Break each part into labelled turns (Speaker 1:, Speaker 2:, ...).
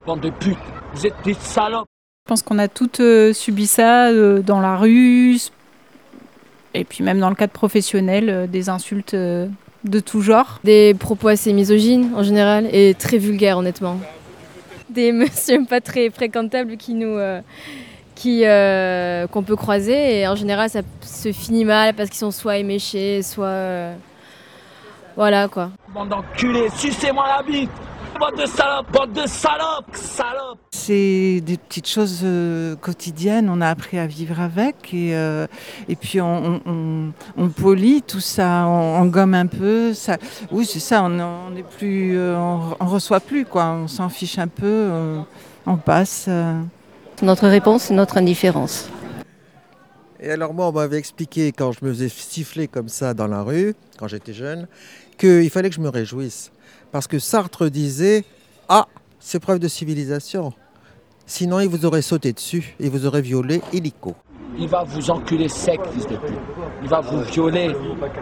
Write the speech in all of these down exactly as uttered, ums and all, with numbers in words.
Speaker 1: Bande de putes, vous êtes des salopes.
Speaker 2: Je pense qu'on a toutes euh, subi ça euh, dans la rue, et puis même dans le cadre professionnel, euh, des insultes euh, de tout genre.
Speaker 3: Des propos assez misogynes en général et très vulgaires honnêtement. Des messieurs pas très fréquentables qui nous, euh, qui, euh, qu'on peut croiser et en général ça se finit mal parce qu'ils sont soit éméchés, soit... Euh, voilà quoi.
Speaker 1: Bande d'enculés, sucez-moi la bite. Bande de salopes, bande de salopes, salopes.
Speaker 4: C'est des petites choses euh, quotidiennes, on a appris à vivre avec et, euh, et puis on, on, on polit tout ça, on, on gomme un peu. Ça. Oui, c'est ça, on, on est plus, euh, on, on reçoit plus quoi, on s'en fiche un peu, euh, on passe. Euh.
Speaker 5: Notre réponse, c'est notre indifférence.
Speaker 6: Et alors moi, on m'avait expliqué quand je me faisais siffler comme ça dans la rue, quand j'étais jeune, qu'il fallait que je me réjouisse. Parce que Sartre disait « Ah, c'est preuve de civilisation. Sinon, il vous aurait sauté dessus, il vous aurait violé illico. »
Speaker 1: Il va vous enculer sec, fils de pute. Il va vous violer.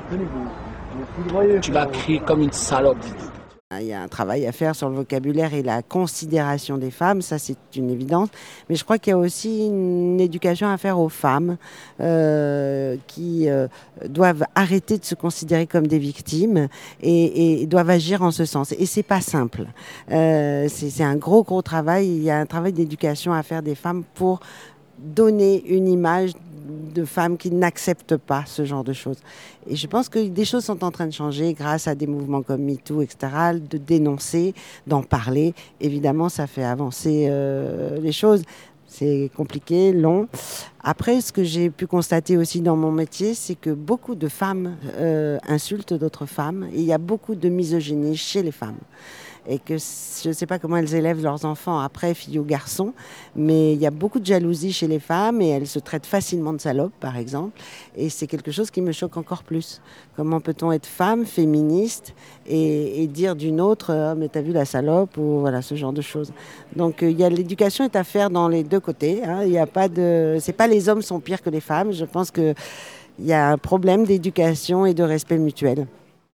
Speaker 1: Tu vas crier comme une salope.
Speaker 7: Il y a un travail à faire sur le vocabulaire et la considération des femmes, ça c'est une évidence. Mais je crois qu'il y a aussi une éducation à faire aux femmes euh, qui euh, doivent arrêter de se considérer comme des victimes et, et doivent agir en ce sens. Et c'est pas simple. Euh, c'est, c'est un gros gros travail. Il y a un travail d'éducation à faire des femmes pour donner une image de femmes qui n'acceptent pas ce genre de choses. Et je pense que des choses sont en train de changer grâce à des mouvements comme MeToo, et cetera, de dénoncer, d'en parler. Évidemment, ça fait avancer euh, les choses. C'est compliqué, long. Après, ce que j'ai pu constater aussi dans mon métier, c'est que beaucoup de femmes euh, insultent d'autres femmes. Et il y a beaucoup de misogynie chez les femmes. Et que je ne sais pas comment elles élèvent leurs enfants après, filles ou garçons, mais il y a beaucoup de jalousie chez les femmes et elles se traitent facilement de salopes, par exemple. Et c'est quelque chose qui me choque encore plus. Comment peut-on être femme, féministe, et, et dire d'une autre oh, « mais t'as vu la salope » ou voilà, ce genre de choses. Donc il y a, l'éducation est à faire dans les deux côtés. Hein. Il y a pas de, c'est pas les hommes sont pires que les femmes. Je pense qu'il y a un problème d'éducation et de respect mutuel.